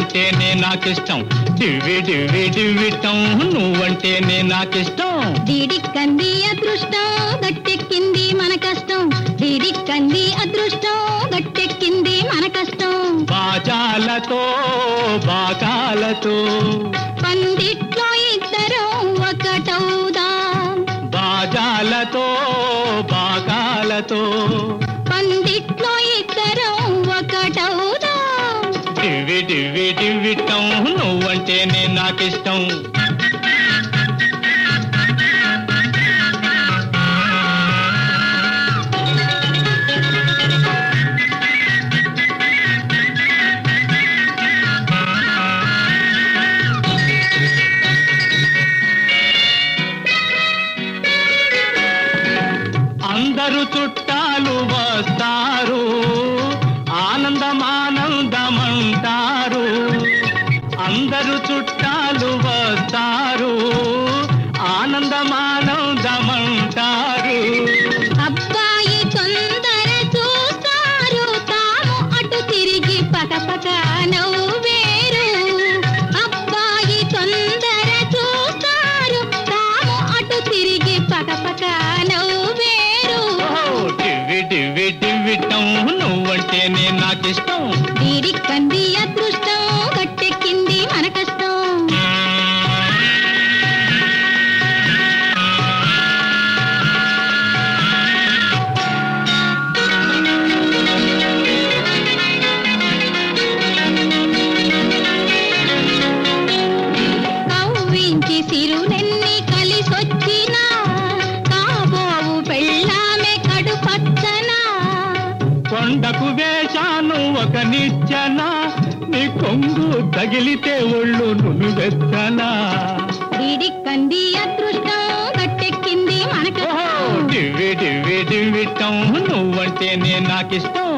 నువ్వంటేనే నాకిష్టం. డివ్వి డివ్వి డివ్విటం నువ్వంటేనే నాకిష్టం. డిడిక్కంది అదృష్టం గట్టెక్కింది మన కష్టం. డిడిక్కంది అదృష్టం గట్టెక్కింది మన కష్టం. బాజాలతో బాకాలతో పందిట్లో ఇద్దరం ఒకటవుదాం. బాజాలతో బాకాలతో పందిట్లో ఇద్దరం ఒకటవుదాం. డివ్వి డివ్వి డివ్విటం నువ్వంటేనే నాకిష్టం. అందరూ చుట్టాలు వస్తారు, ఆనందమానందమంటారు. అందరూ చుట్టాలు వస్తారు, ఆనందమానందమంటారు. అబ్బాయి తొందర చూస్తారు, తాము అటు తిరిగి పకపక నవ్వేరు. అబ్బాయి తొందర చూస్తారు, తాము అటు తిరిగి పకపక నవ్వేరు. డివ్వి డివ్వి డివ్విటం నువ్వంటేనే నాకిష్టం. డిడిక్కంది అదృష్టం గట్టెక్కింది మన కష్టం. కవ్వించి సిరునెన్ని కలిసొచ్చినా కాబోవు పెళ్ళామె కడు పచ్చనా. కొండకు వేశాను ఒక నిచ్చెన, నీ కొంగు తగిలితే ఒళ్ళు నునువెచ్చనా. డిడిక్కంది అదృష్టం గట్టెక్కింది మన కష్టం. డివ్వి డివ్వి డివ్విటం నువ్వంటేనే నాకిష్టం.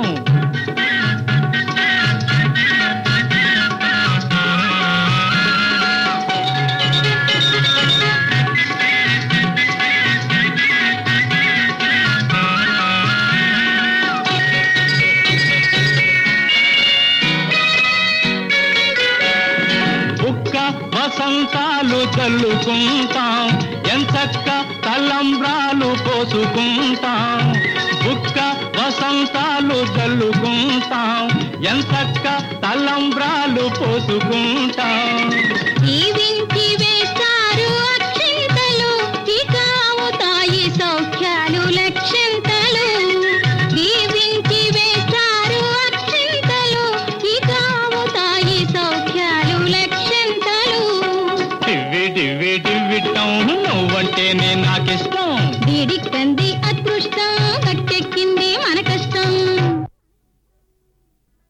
వసంతాలు చల్లుకుంటాం, ఎంచక్క తలంబ్రాలు పోసుకుంటాం. బుక్క వసంతాలు చల్లుకుంటాం, ఎంచక్క తలంబ్రాలు పోసుకుంటాం. జీవించి వేస్తారు అక్షింతలు, ఇక అవుతాయి సౌఖ్యాలు లక్షంతలు. జీవించి వేస్తారు అక్షింతలు, ఇక అవుతాయి సౌఖ్యాలు లక్షంతలు. డివ్వి డివ్వి డివ్విటం నువ్వంటేనే నాకిష్టం. డిడిక్కంది